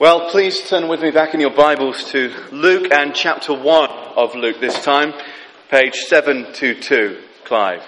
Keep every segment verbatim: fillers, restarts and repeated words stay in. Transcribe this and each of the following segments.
Well, please turn with me back in your Bibles to Luke and chapter one of Luke this time, page seven twenty-two, Clive.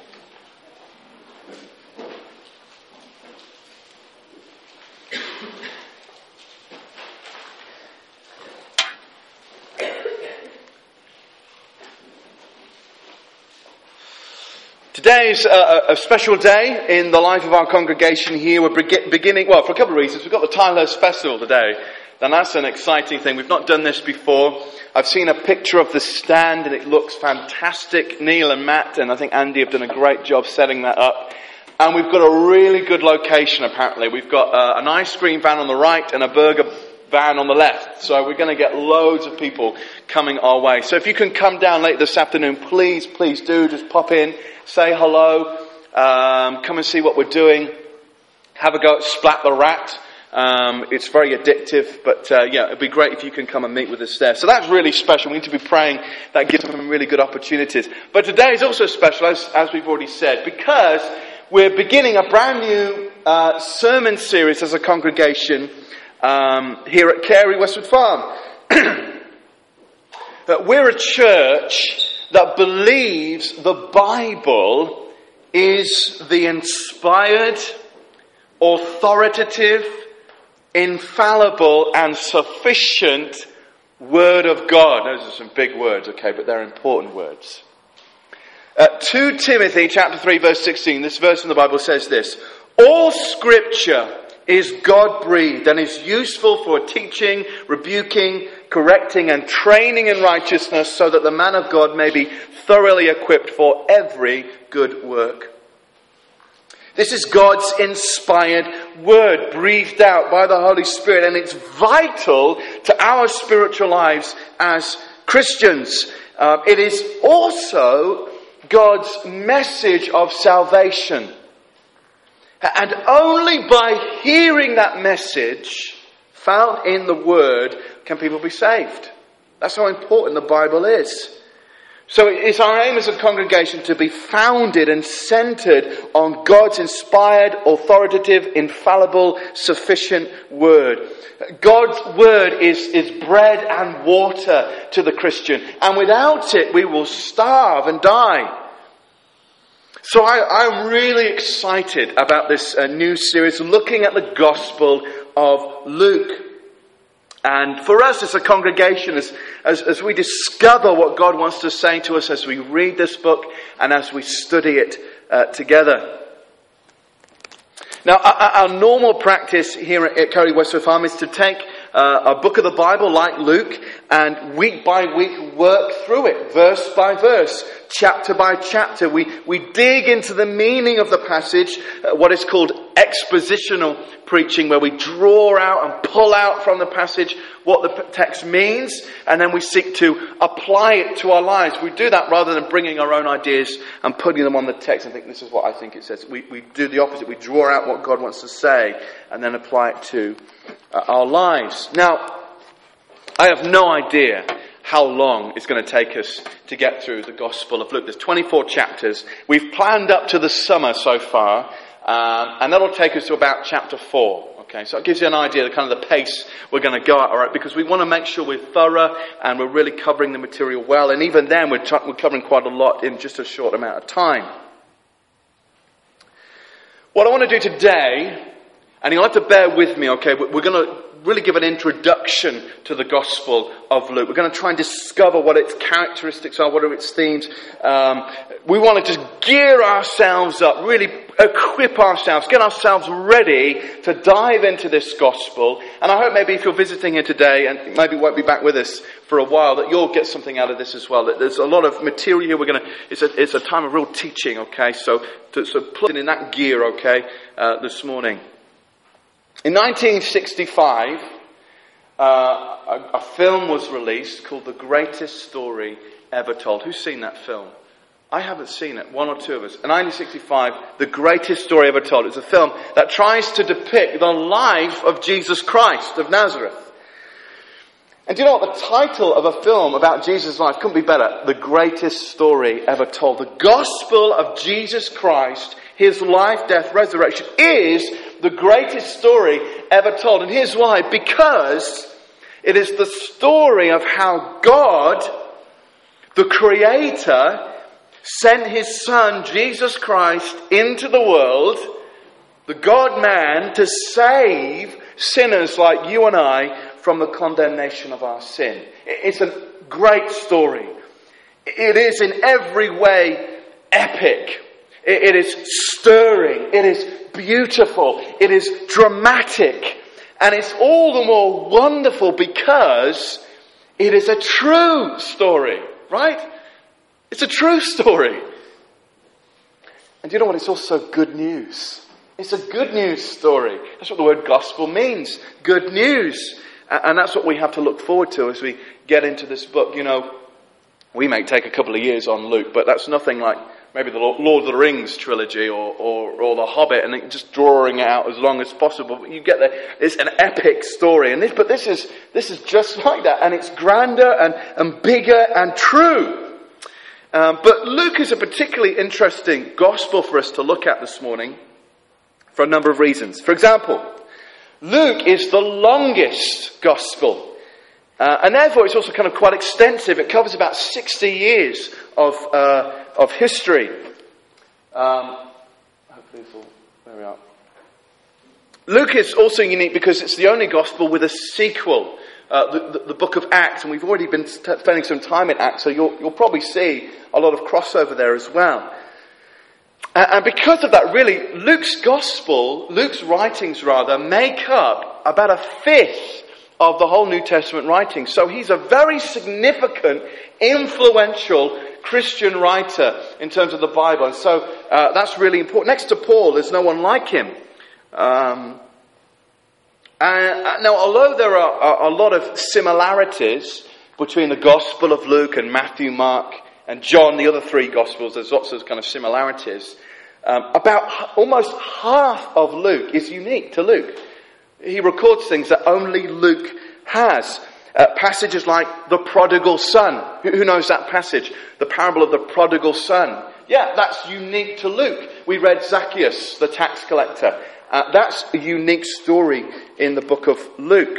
Today's a, a special day in the life of our congregation here. We're beginning, well, for a couple of reasons. We've got the Tilehurst Festival today, and that's an exciting thing. We've not done this before. I've seen a picture of the stand, and it looks fantastic. Neil and Matt, and I think Andy have done a great job setting that up. And we've got a really good location, apparently. We've got uh, an ice cream van on the right and a burger van on the left. So we're going to get loads of people coming our way. So if you can come down later this afternoon, please, please do. Just pop in, say hello, um, come and see what we're doing. Have a go at Splat the Rat. Um, it's very addictive, but uh, yeah, it'd be great if you can come and meet with us there. So that's really special. We need to be praying that gives them really good opportunities. But today is also special, as, as we've already said, because we're beginning a brand new uh, sermon series as a congregation um, here at Carey, Westwood Farm. That we're a church that believes the Bible is the inspired, authoritative, infallible and sufficient Word of God. Those are some big words, okay, but they're important words. Uh, Second Timothy chapter three verse sixteen, this verse in the Bible says this: all Scripture is God-breathed and is useful for teaching, rebuking, correcting and training in righteousness, so that the man of God may be thoroughly equipped for every good work. This is God's inspired word, breathed out by the Holy Spirit, and it's vital to our spiritual lives as Christians. Uh, it is also God's message of salvation. And only by hearing that message found in the Word can people be saved. That's how important the Bible is. So it's our aim as a congregation to be founded and centered on God's inspired, authoritative, infallible, sufficient Word. God's Word is, is bread and water to the Christian. And without it, we will starve and die. So I, I'm really excited about this uh, new series looking at the Gospel of Luke. And for us as a congregation, as, as, as we discover what God wants to say to us as we read this book and as we study it uh, together. Now, our, our normal practice here at Carey Westwood Farm is to take uh, a book of the Bible like Luke and week by week work through it, verse by verse, chapter by chapter. We, we dig into the meaning of the passage, uh, what is called expositional preaching, where we draw out and pull out from the passage what the text means, and then we seek to apply it to our lives. We do that rather than bringing our own ideas and putting them on the text and think this is what I think it says. We, we do the opposite. We draw out what God wants to say and then apply it to uh, our lives. Now, I have no idea how long it's going to take us to get through the Gospel of Luke. There's twenty-four chapters. We've planned up to the summer so far, um, and that'll take us to about chapter four. Okay, so it gives you an idea of kind of the pace we're going to go at, all right? Because we want to make sure we're thorough and we're really covering the material well. And even then, we're, t- we're covering quite a lot in just a short amount of time. What I want to do today, and you'll have to bear with me, okay? We're going to really give an introduction to the Gospel of Luke. We're going to try and discover what its characteristics are, what are its themes. Um, we want to just gear ourselves up, really equip ourselves, get ourselves ready to dive into this Gospel. And I hope maybe if you're visiting here today and maybe won't be back with us for a while, that you'll get something out of this as well. That there's a lot of material here. We're going to, it's a, it's a time of real teaching, okay? So, to, so plug in that gear, okay, uh, this morning. In nineteen sixty-five, uh, a, a film was released called The Greatest Story Ever Told. Who's seen that film? I haven't seen it, one or two of us. In nineteen sixty-five, The Greatest Story Ever Told. It's a film that tries to depict the life of Jesus Christ of Nazareth. And do you know what? The title of a film about Jesus' life couldn't be better. The Greatest Story Ever Told. The Gospel of Jesus Christ, His life, death, resurrection, is the greatest story ever told. And here's why. Because it is the story of how God, the Creator, sent His Son, Jesus Christ, into the world, the God-man, to save sinners like you and I from the condemnation of our sin. It's a great story. It is in every way epic. It is stirring. It is beautiful. It is dramatic. And it's all the more wonderful because it is a true story, right? It's a true story. And you know what? It's also good news. It's a good news story. That's what the word gospel means. Good news. And that's what we have to look forward to as we get into this book. You know, we may take a couple of years on Luke, but that's nothing like maybe the Lord of the Rings trilogy or, or, or The Hobbit, and just drawing it out as long as possible. But you get there. It's an epic story. And this, but this is, this is just like that. And it's grander and, and bigger and true. Um, but Luke is a particularly interesting gospel for us to look at this morning for a number of reasons. For example, Luke is the longest gospel. Uh, and therefore it's also kind of quite extensive. It covers about sixty years of uh, of history. Um, hopefully it's all, there we are. Luke is also unique because it's the only gospel with a sequel, uh, the, the, the book of Acts. And we've already been spending some time in Acts, so you'll, you'll probably see a lot of crossover there as well. And because of that, really, Luke's gospel, Luke's writings rather, make up about a fifth of the whole New Testament writing. So he's a very significant, influential Christian writer in terms of the Bible. And so uh, that's really important. Next to Paul, there's no one like him. Um, and, now, although there are a, a lot of similarities between the Gospel of Luke and Matthew, Mark, and John, the other three Gospels, there's lots of kind of similarities. Um, about almost half of Luke is unique to Luke. He records things that only Luke has. Uh, passages like the prodigal son. Who, who knows that passage? The parable of the prodigal son. Yeah, that's unique to Luke. We read Zacchaeus, the tax collector. Uh, that's a unique story in the book of Luke.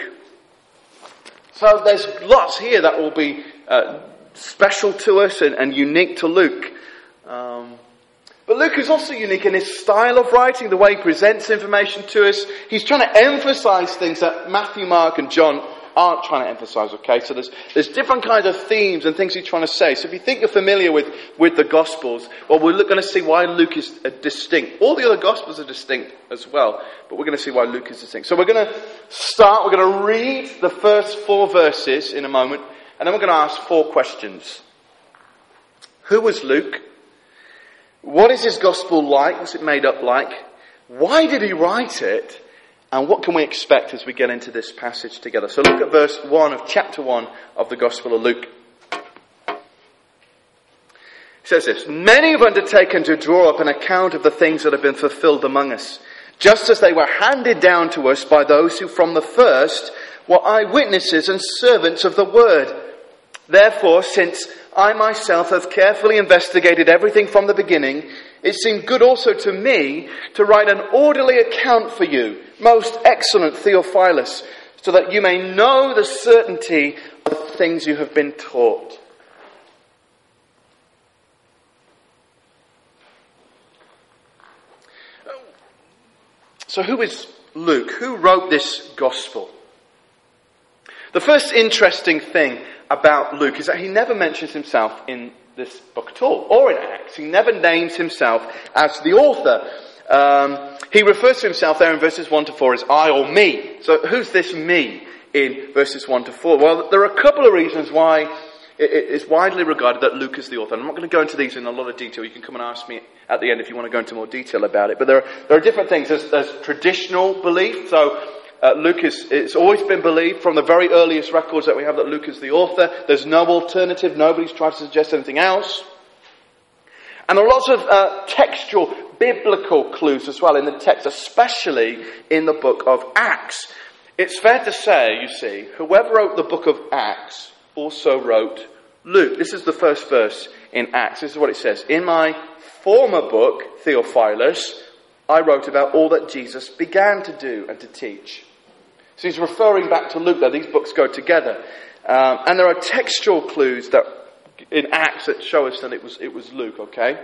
So there's lots here that will be uh, special to us and, and unique to Luke. Um, But Luke is also unique in his style of writing, the way he presents information to us. He's trying to emphasize things that Matthew, Mark, and John aren't trying to emphasize, okay? So there's there's different kinds of themes and things he's trying to say. So if you think you're familiar with, with the Gospels, well, we're going to see why Luke is distinct. All the other Gospels are distinct as well, but we're going to see why Luke is distinct. So we're going to start, we're going to read the first four verses in a moment, and then we're going to ask four questions. Who was Luke? What is his gospel like? What's it made up like? Why did he write it? And what can we expect as we get into this passage together? So look at verse one of chapter one of the Gospel of Luke. It says this: Many have undertaken to draw up an account of the things that have been fulfilled among us, just as they were handed down to us by those who from the first were eyewitnesses and servants of the word. Therefore, since I myself have carefully investigated everything from the beginning, it seemed good also to me to write an orderly account for you, most excellent Theophilus, so that you may know the certainty of the things you have been taught. So who is Luke? Who wrote this gospel? The first interesting thing about Luke is that he never mentions himself in this book at all, or in Acts. He never names himself as the author. Um, he refers to himself there in verses one to four as I or me. So who's this me in verses one to four? Well, there are a couple of reasons why it is widely regarded that Luke is the author. I'm not going to go into these in a lot of detail. You can come and ask me at the end if you want to go into more detail about it. But there are, there are different things. There's, there's traditional belief. So Uh, Luke is, it's always been believed from the very earliest records that we have that Luke is the author. There's no alternative. Nobody's tried to suggest anything else. And there are lots of uh, textual, biblical clues as well in the text, especially in the book of Acts. It's fair to say, you see, whoever wrote the book of Acts also wrote Luke. This is the first verse in Acts. This is what it says. In my former book, Theophilus, I wrote about all that Jesus began to do and to teach. So he's referring back to Luke there. These books go together. Um, and there are textual clues that in Acts that show us that it was, it was Luke, okay?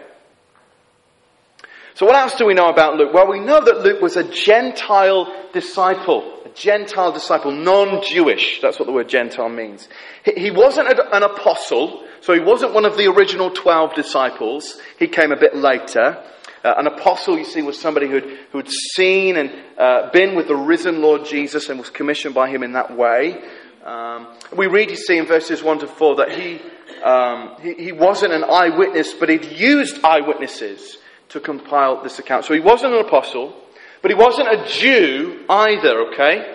So what else do we know about Luke? Well, we know that Luke was a Gentile disciple. A Gentile disciple, non-Jewish. That's what the word Gentile means. He, he wasn't an apostle, so he wasn't one of the original twelve disciples. He came a bit later. Uh, an apostle, you see, was somebody who'd, who'd seen and uh, been with the risen Lord Jesus and was commissioned by him in that way. Um, we read, you see, in verses one to four that he, um, he, he wasn't an eyewitness, but he'd used eyewitnesses to compile this account. So he wasn't an apostle, but he wasn't a Jew either, okay?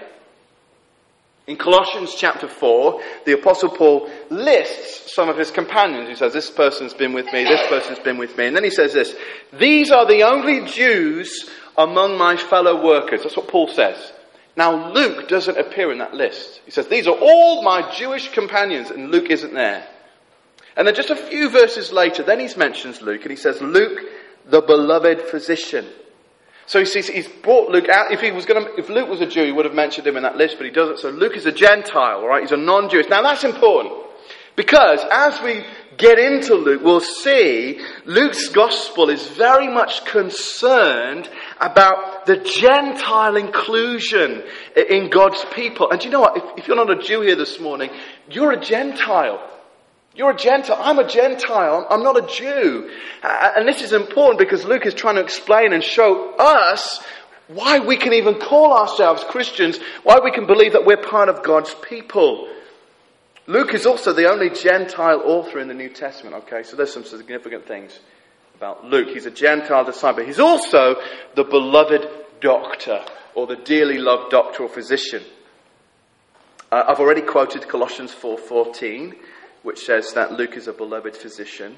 In Colossians chapter four, the Apostle Paul lists some of his companions. He says, this person's been with me, this person's been with me. And then he says this, these are the only Jews among my fellow workers. That's what Paul says. Now Luke doesn't appear in that list. He says, these are all my Jewish companions, and Luke isn't there. And then just a few verses later, then he mentions Luke, and he says, Luke, the beloved physician. So he sees he's brought Luke out. If he was going to, if Luke was a Jew, he would have mentioned him in that list, but he doesn't. So Luke is a Gentile, all right? He's a non-Jewish. Now that's important because as we get into Luke, we'll see Luke's gospel is very much concerned about the Gentile inclusion in God's people. And do you know what? If, if you're not a Jew here this morning, you're a Gentile. You're a Gentile. I'm a Gentile. I'm not a Jew. Uh, and this is important because Luke is trying to explain and show us why we can even call ourselves Christians, why we can believe that we're part of God's people. Luke is also the only Gentile author in the New Testament, okay? So there's some significant things about Luke. He's a Gentile disciple. He's also the beloved doctor, or the dearly loved doctor or physician. Uh, I've already quoted Colossians four fourteen, which says that Luke is a beloved physician.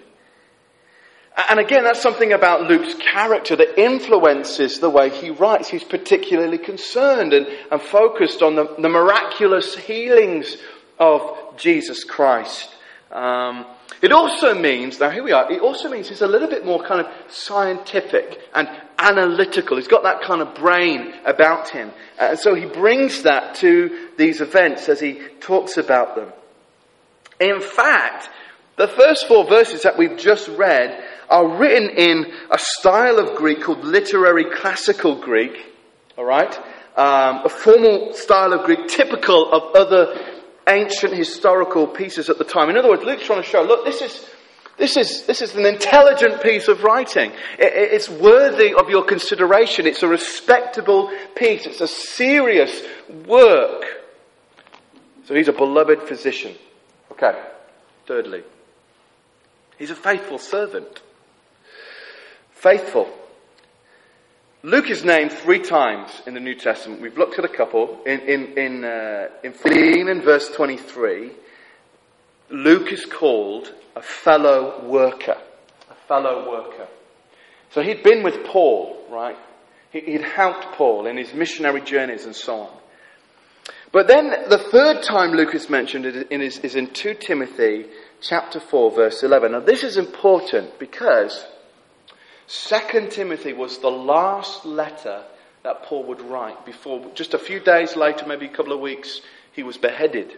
And again, that's something about Luke's character that influences the way he writes. He's particularly concerned and, and focused on the, the miraculous healings of Jesus Christ. Um, it also means, now here we are, it also means he's a little bit more kind of scientific and analytical. He's got that kind of brain about him. And so he brings that to these events as he talks about them. In fact, the first four verses that we've just read are written in a style of Greek called literary classical Greek, all right? Um, a formal style of Greek typical of other ancient historical pieces at the time. In other words, Luke's trying to show, look, this is this is this is an intelligent piece of writing. It, it's worthy of your consideration. It's a respectable piece. It's a serious work. So he's a beloved physician. Okay, thirdly, he's a faithful servant. Faithful. Luke is named three times in the New Testament. We've looked at a couple. In in in uh, in fifteen and verse twenty-three, Luke is called a fellow worker. A fellow worker. So he'd been with Paul, right? He'd helped Paul in his missionary journeys and so on. But then the third time Luke is mentioned is, is in Second Timothy chapter four, verse eleven. Now this is important because Second Timothy was the last letter that Paul would write before, just a few days later, maybe a couple of weeks, he was beheaded.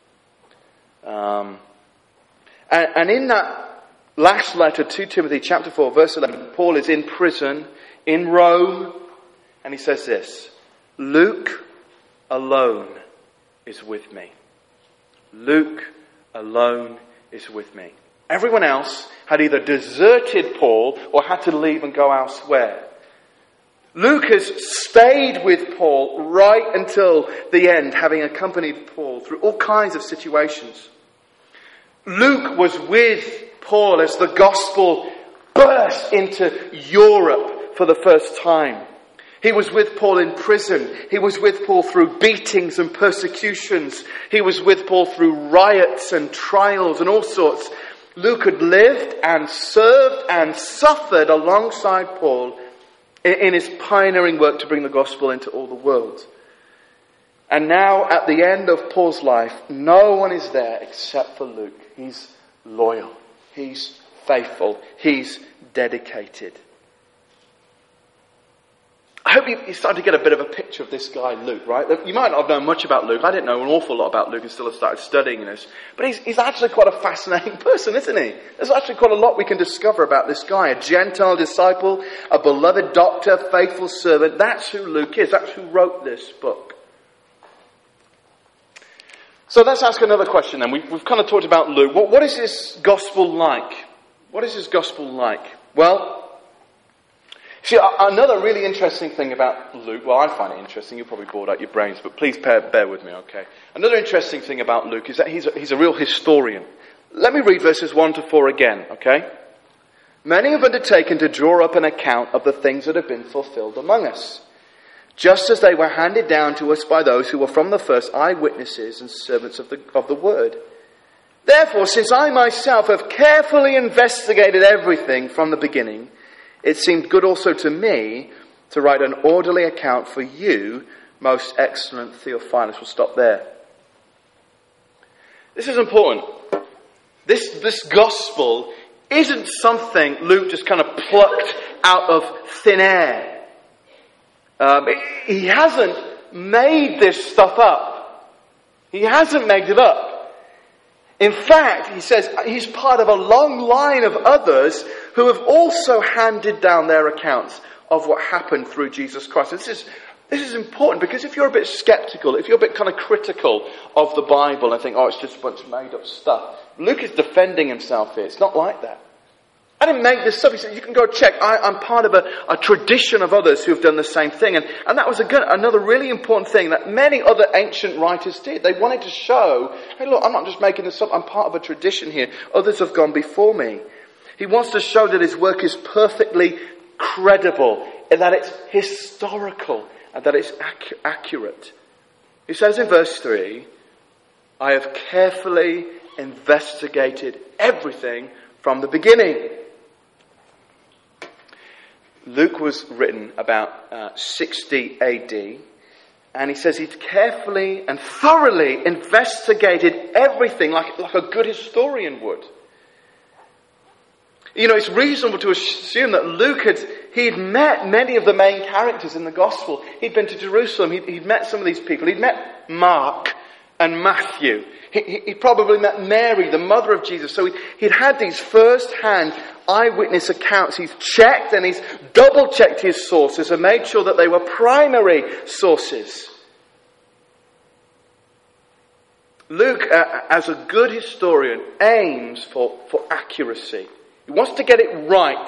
Um, and, and in that last letter, Second Timothy chapter four, verse eleven, Paul is in prison in Rome, and he says this, Luke alone is with me. Luke alone is with me. Everyone else had either deserted Paul or had to leave and go elsewhere. Luke has stayed with Paul right until the end, having accompanied Paul through all kinds of situations. Luke was with Paul as the gospel burst into Europe for the first time. He was with Paul in prison. He was with Paul through beatings and persecutions. He was with Paul through riots and trials and all sorts. Luke had lived and served and suffered alongside Paul in his pioneering work to bring the gospel into all the world. And now at the end of Paul's life, no one is there except for Luke. He's loyal. He's faithful. He's dedicated. I hope you, you started to get a bit of a picture of this guy, Luke, right? You might not have known much about Luke. I didn't know an awful lot about Luke until I started studying this. But he's, he's actually quite a fascinating person, isn't he? There's actually quite a lot we can discover about this guy. A Gentile disciple, a beloved doctor, faithful servant. That's who Luke is. That's who wrote this book. So let's ask another question then. We've, we've kind of talked about Luke. What, what is his gospel like? What is his gospel like? Well, see, another really interesting thing about Luke, well, I find it interesting, you're probably bored out your brains, but please bear, bear with me, okay? Another interesting thing about Luke is that he's a, he's a real historian. Let me read verses one to four again, okay? Many have undertaken to draw up an account of the things that have been fulfilled among us, just as they were handed down to us by those who were from the first eyewitnesses and servants of the, of the word. Therefore, since I myself have carefully investigated everything from the beginning, it seemed good also to me to write an orderly account for you, most excellent Theophilus. We'll stop there. This is important. This, this gospel isn't something Luke just kind of plucked out of thin air. Um, he hasn't made this stuff up. He hasn't made it up. In fact, he says he's part of a long line of others who have also handed down their accounts of what happened through Jesus Christ. This is, this is important because if you're a bit skeptical, if you're a bit kind of critical of the Bible and think, oh, it's just a bunch of made up stuff, Luke is defending himself here. It's not like that. I didn't make this up. He said, you can go check. I, I'm part of a, a tradition of others who have done the same thing. And, and that was a good, another really important thing that many other ancient writers did. They wanted to show, hey, look, I'm not just making this up. I'm part of a tradition here. Others have gone before me. He wants to show that his work is perfectly credible, and that it's historical, and that it's ac- accurate. He says in verse three, I have carefully investigated everything from the beginning. Luke was written about uh, sixty A D, and he says he'd carefully and thoroughly investigated everything like, like a good historian would. You know, it's reasonable to assume that Luke had, he'd met many of the main characters in the gospel. He'd been to Jerusalem, he'd, he'd met some of these people, he'd met Mark and Matthew. He, he probably met Mary, the mother of Jesus. So he, he'd had these first-hand eyewitness accounts. He's checked and he's double-checked his sources and made sure that they were primary sources. Luke, uh, as a good historian, aims for, for accuracy. He wants to get it right.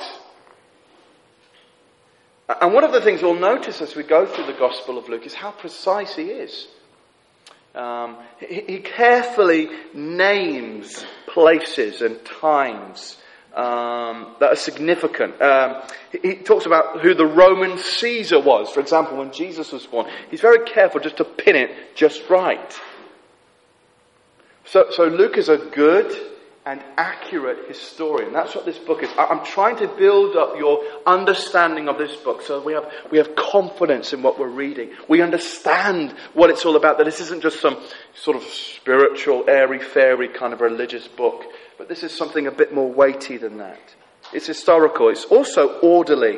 And one of the things we'll notice as we go through the Gospel of Luke is how precise he is. Um, he, he carefully names places and times um, that are significant. Um, he, he talks about who the Roman Caesar was. For example, when Jesus was born, he's very careful just to pin it just right. So, so Luke is a good and accurate historian. That's what this book is. I'm trying to build up your understanding of this book so we have we have confidence in what we're reading. We understand what it's all about, that this isn't just some sort of spiritual, airy-fairy kind of religious book, but this is something a bit more weighty than that. It's historical. It's also orderly.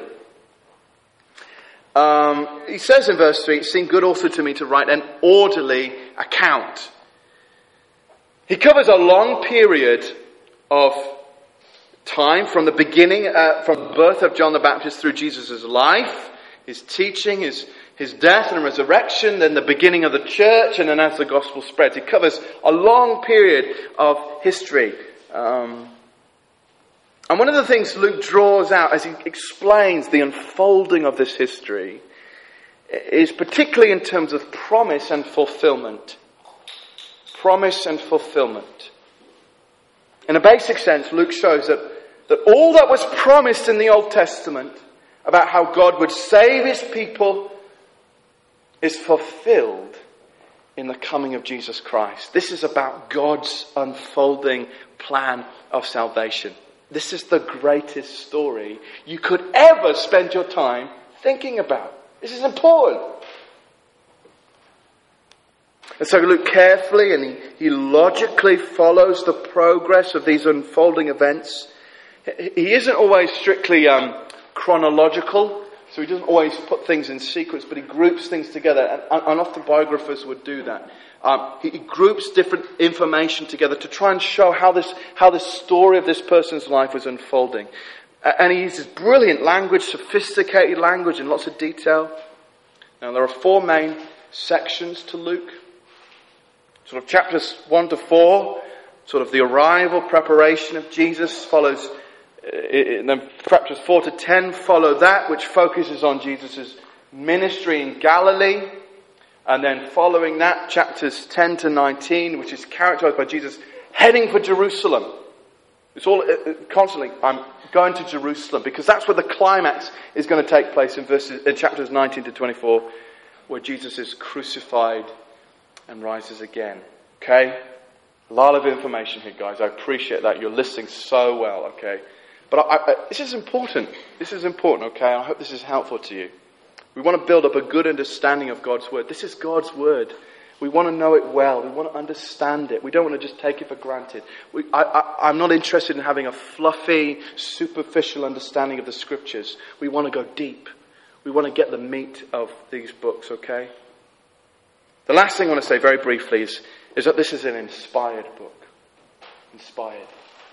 Um, he says in verse three, it seemed good also to me to write an orderly account. He covers a long period of time from the beginning, uh, from the birth of John the Baptist through Jesus' life, his teaching, his, his death and resurrection, then the beginning of the church, and then as the gospel spreads. He covers a long period of history. Um, and one of the things Luke draws out as he explains the unfolding of this history is particularly in terms of promise and fulfillment. Promise and fulfillment. In a basic sense, Luke shows that, that all that was promised in the Old Testament about how God would save his people is fulfilled in the coming of Jesus Christ. This is about God's unfolding plan of salvation. This is the greatest story you could ever spend your time thinking about. This is important. And so Luke carefully and he, he logically follows the progress of these unfolding events. He isn't always strictly um, chronological. So he doesn't always put things in sequence, but he groups things together. And, and often biographers would do that. Um, he, he groups different information together to try and show how this, how the story of this person's life was unfolding. And he uses brilliant language, sophisticated language, and lots of detail. Now, there are four main sections to Luke. Sort of chapters one to four, sort of the arrival, preparation of Jesus follows. And then chapters four to ten follow that, which focuses on Jesus' ministry in Galilee. And then following that, chapters ten to nineteen, which is characterized by Jesus heading for Jerusalem. It's all constantly, I'm going to Jerusalem, because that's where the climax is going to take place in verses, in chapters nineteen to twenty-four, where Jesus is crucified and rises again. Okay? A lot of information here, guys. I appreciate that. You're listening so well, okay? But I, I, this is important. This is important, okay? I hope this is helpful to you. We want to build up a good understanding of God's Word. This is God's Word. We want to know it well. We want to understand it. We don't want to just take it for granted. We, I, I, I'm not interested in having a fluffy, superficial understanding of the Scriptures. We want to go deep. We want to get the meat of these books, okay? The last thing I want to say very briefly is, is that this is an inspired book. Inspired.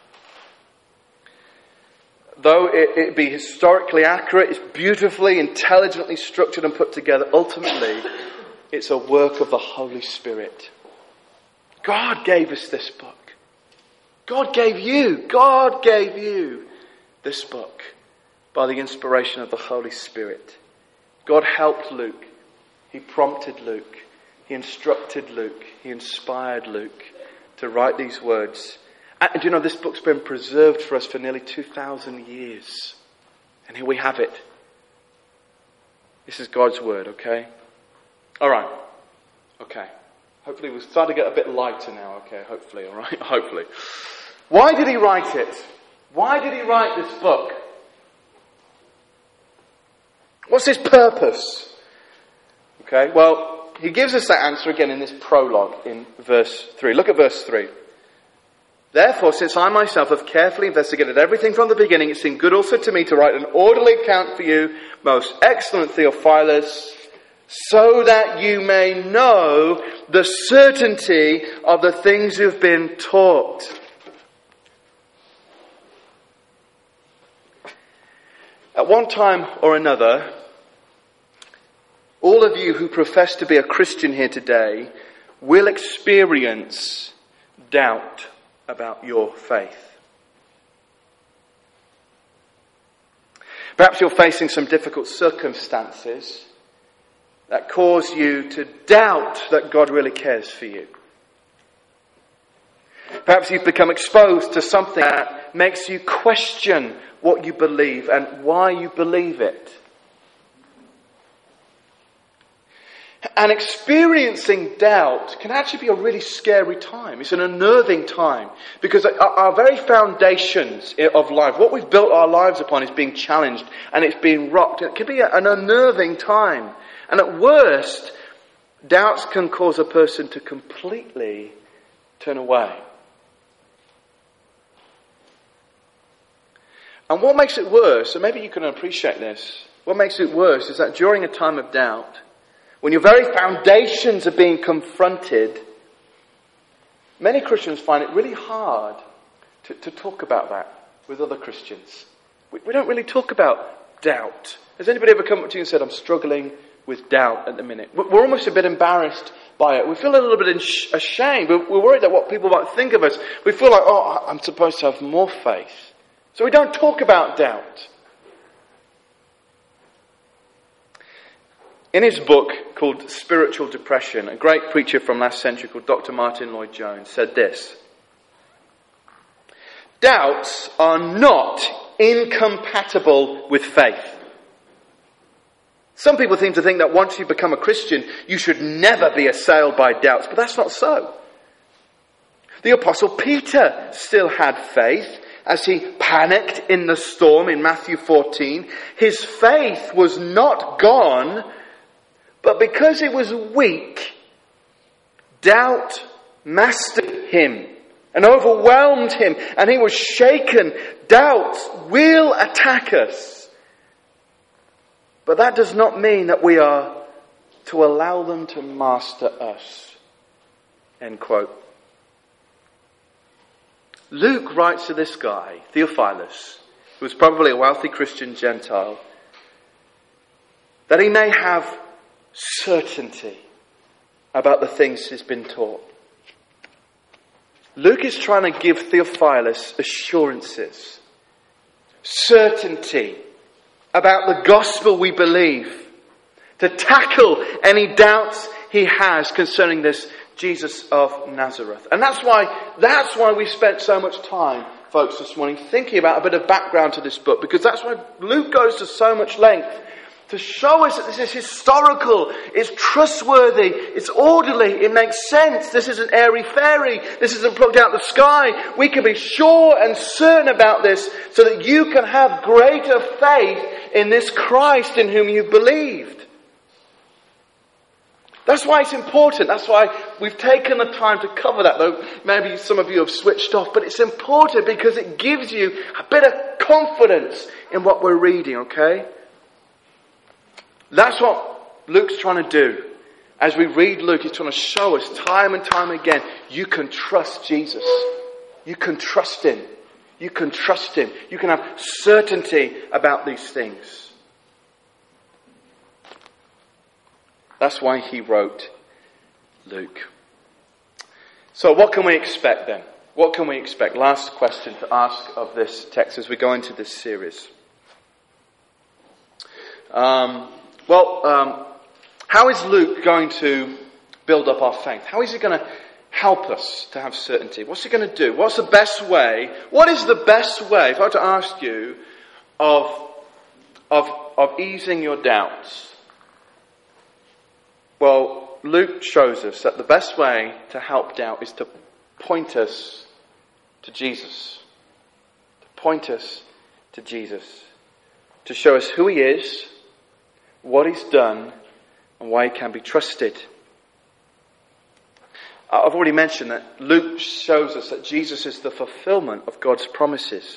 Though it, it be historically accurate, it's beautifully, intelligently structured and put together, ultimately, it's a work of the Holy Spirit. God gave us this book. God gave you, God gave you this book by the inspiration of the Holy Spirit. God helped Luke. He prompted Luke. He instructed Luke. He inspired Luke to write these words. And do you know, this book's been preserved for us for nearly two thousand years. And here we have it. This is God's Word, okay? All right. Okay. Hopefully we're starting to get a bit lighter now, okay? Hopefully, all right? Hopefully. Why did he write it? Why did he write this book? What's his purpose? Okay, well, he gives us that answer again in this prologue in verse three. Look at verse three. Therefore, since I myself have carefully investigated everything from the beginning, it seemed good also to me to write an orderly account for you, most excellent Theophilus, so that you may know the certainty of the things you've been taught. At one time or another, all of you who profess to be a Christian here today will experience doubt about your faith. Perhaps you're facing some difficult circumstances that cause you to doubt that God really cares for you. Perhaps you've become exposed to something that makes you question what you believe and why you believe it. And experiencing doubt can actually be a really scary time. It's an unnerving time. Because our, our very foundations of life, what we've built our lives upon, is being challenged and it's being rocked. It can be an unnerving time. And at worst, doubts can cause a person to completely turn away. And what makes it worse, and maybe you can appreciate this, what makes it worse is that during a time of doubt, when your very foundations are being confronted, many Christians find it really hard to, to talk about that with other Christians. We, we don't really talk about doubt. Has anybody ever come up to you and said, I'm struggling with doubt at the minute? We're almost a bit embarrassed by it. We feel a little bit ashamed. We're, we're worried that what people might think of us. We feel like, oh, I'm supposed to have more faith. So we don't talk about doubt. In his book called Spiritual Depression, a great preacher from last century called Doctor Martin Lloyd-Jones said this: doubts are not incompatible with faith. Some people seem to think that once you become a Christian, you should never be assailed by doubts, but that's not so. The Apostle Peter still had faith as he panicked in the storm in Matthew fourteen. His faith was not gone, but because it was weak, doubt mastered him and overwhelmed him, and he was shaken. Doubts will attack us. But that does not mean that we are to allow them to master us. End quote. Luke writes to this guy, Theophilus, who was probably a wealthy Christian Gentile, that he may have certainty about the things he's been taught. Luke is trying to give Theophilus assurances, certainty about the gospel we believe, to tackle any doubts he has concerning this Jesus of Nazareth. And that's why, that's why we spent so much time, folks, this morning thinking about a bit of background to this book, because that's why Luke goes to so much length to show us that this is historical, it's trustworthy, it's orderly, it makes sense. This isn't airy-fairy, this isn't plucked out of the sky. We can be sure and certain about this so that you can have greater faith in this Christ in whom you believed. That's why it's important. That's why we've taken the time to cover that, though maybe some of you have switched off. But it's important because it gives you a bit of confidence in what we're reading, okay? That's what Luke's trying to do. As we read Luke, he's trying to show us time and time again, you can trust Jesus. You can trust him. You can trust him. You can have certainty about these things. That's why he wrote Luke. So what can we expect then? What can we expect? Last question to ask of this text as we go into this series. Um... Well, um, how is Luke going to build up our faith? How is he going to help us to have certainty? What's he going to do? What's the best way? What is the best way, if I were to ask you, of, of, of easing your doubts? Well, Luke shows us that the best way to help doubt is to point us to Jesus. To point us to Jesus. To show us who he is, what he's done, and why he can be trusted. I've already mentioned that Luke shows us that Jesus is the fulfillment of God's promises.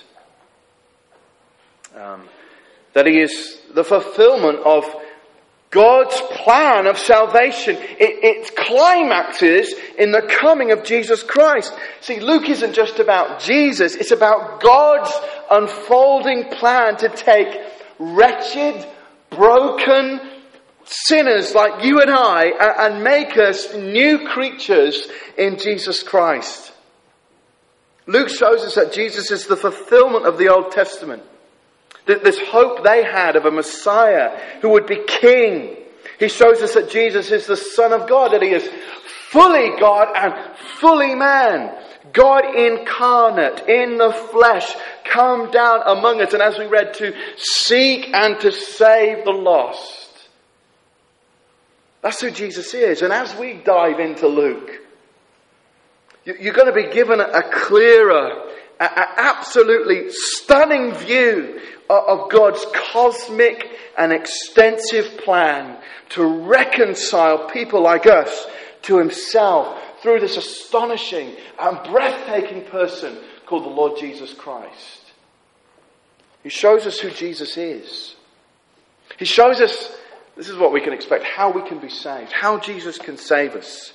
Um, that he is the fulfillment of God's plan of salvation. It, it climaxes in the coming of Jesus Christ. See, Luke isn't just about Jesus. It's about God's unfolding plan to take wretched, broken sinners like you and I and make us new creatures in Jesus Christ. Luke shows us that Jesus is the fulfillment of the Old Testament. This hope they had of a Messiah who would be king. He shows us that Jesus is the Son of God, that he is fully God and fully man. God incarnate in the flesh, come down among us, and as we read, to seek and to save the lost. That's who Jesus is. And as we dive into Luke, you're going to be given a clearer, an absolutely stunning view of God's cosmic and extensive plan to reconcile people like us to himself through this astonishing and breathtaking person called the Lord Jesus Christ. He shows us who Jesus is. He shows us, this is what we can expect, how we can be saved, how Jesus can save us.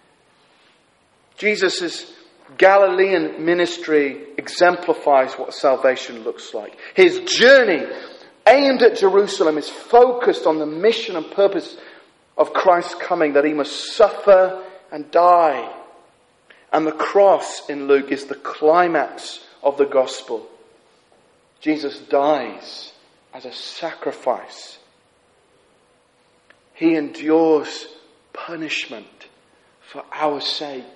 Jesus' Galilean ministry exemplifies what salvation looks like. His journey aimed at Jerusalem is focused on the mission and purpose of Christ's coming, that he must suffer and die. And the cross in Luke is the climax of the gospel. Jesus dies as a sacrifice. He endures punishment for our sake.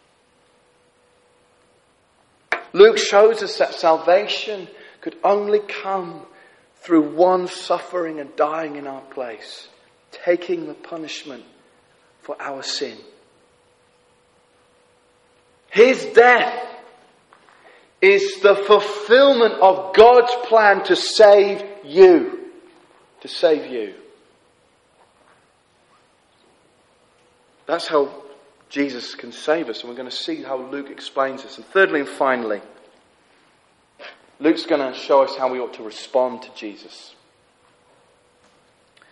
Luke shows us that salvation could only come through one suffering and dying in our place, taking the punishment for our sin. His death is the fulfillment of God's plan to save you. To save you. That's how Jesus can save us, and we're going to see how Luke explains this. And thirdly and finally, Luke's going to show us how we ought to respond to Jesus.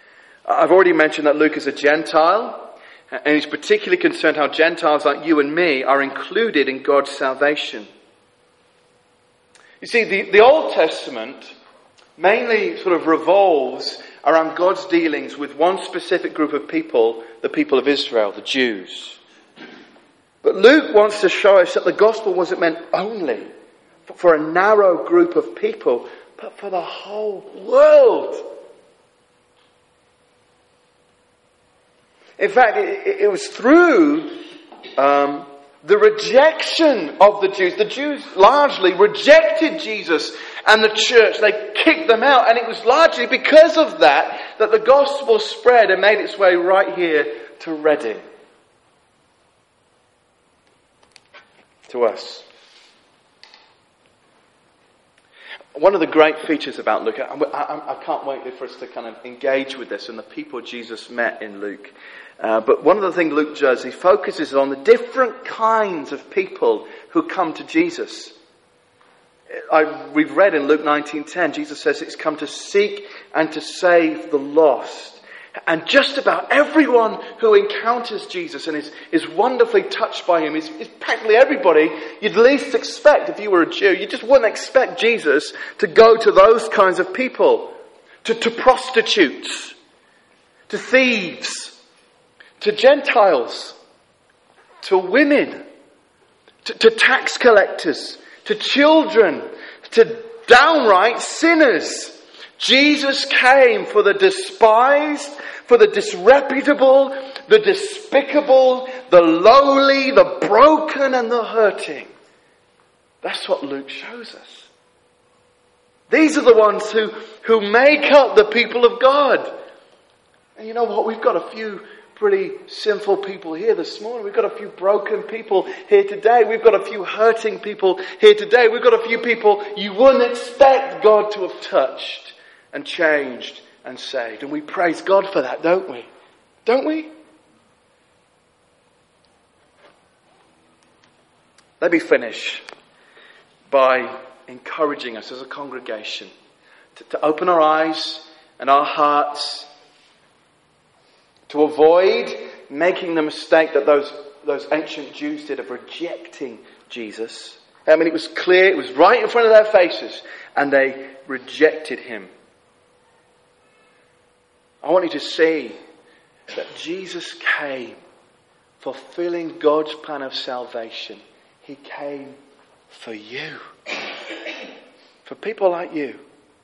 I've already mentioned that Luke is a Gentile, and he's particularly concerned how Gentiles like you and me are included in God's salvation. You see, the, the Old Testament mainly sort of revolves around God's dealings with one specific group of people, the people of Israel, the Jews. But Luke wants to show us that the gospel wasn't meant only for a narrow group of people, but for the whole world. In fact, it, it was through um, the rejection of the Jews. The Jews largely rejected Jesus and the church. They kicked them out. And it was largely because of that that the gospel spread and made its way right here to Reading. To us. One of the great features about Luke, I, I, I can't wait for us to kind of engage with this and the people Jesus met in Luke. Uh, but one of the things Luke does, he focuses on the different kinds of people who come to Jesus. I, we've read in Luke nineteen ten, Jesus says it's come to seek and to save the lost. And just about everyone who encounters Jesus and is, is wonderfully touched by him is, is practically everybody you'd least expect if you were a Jew. You just wouldn't expect Jesus to go to those kinds of people. To, to prostitutes. To thieves. To Gentiles. To women. To, to tax collectors. To children. To downright sinners. Jesus came for the despised, for the disreputable, the despicable, the lowly, the broken and the hurting. That's what Luke shows us. These are the ones who, who make up the people of God. And you know what? We've got a few pretty sinful people here this morning. We've got a few broken people here today. We've got a few hurting people here today. We've got a few people you wouldn't expect God to have touched and changed and saved. And we praise God for that, don't we? Don't we? Let me finish by encouraging us as a congregation to, to open our eyes and our hearts to avoid making the mistake that those, those ancient Jews did of rejecting Jesus. I mean, it was clear, it was right in front of their faces, and they rejected him. I want you to see that Jesus came fulfilling God's plan of salvation. He came for you. For people like you.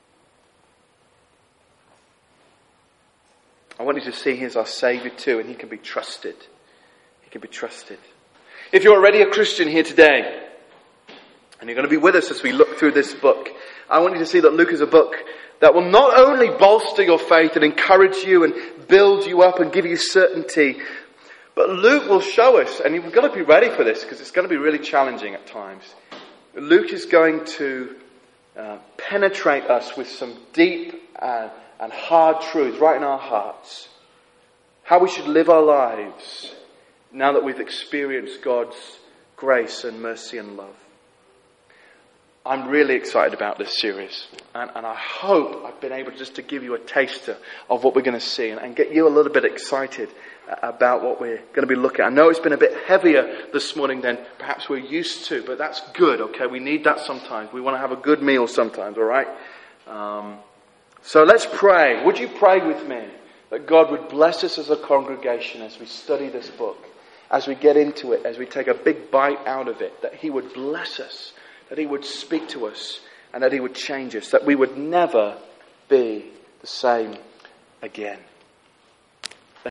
I want you to see He is our Saviour too, and He can be trusted. He can be trusted. If you're already a Christian here today, and you're going to be with us as we look through this book, I want you to see that Luke is a book that will not only bolster your faith and encourage you and build you up and give you certainty, but Luke will show us, and we've got to be ready for this because it's going to be really challenging at times. Luke is going to uh, penetrate us with some deep uh, and hard truths right in our hearts. How we should live our lives now that we've experienced God's grace and mercy and love. I'm really excited about this series, and, and I hope I've been able just to give you a taster of what we're going to see and, and get you a little bit excited about what we're going to be looking at. I know it's been a bit heavier this morning than perhaps we're used to, but that's good, okay? We need that sometimes. We want to have a good meal sometimes, all right? Um, so let's pray. Would you pray with me that God would bless us as a congregation as we study this book, as we get into it, as we take a big bite out of it, that He would bless us, that He would speak to us, and that He would change us, that we would never be the same again.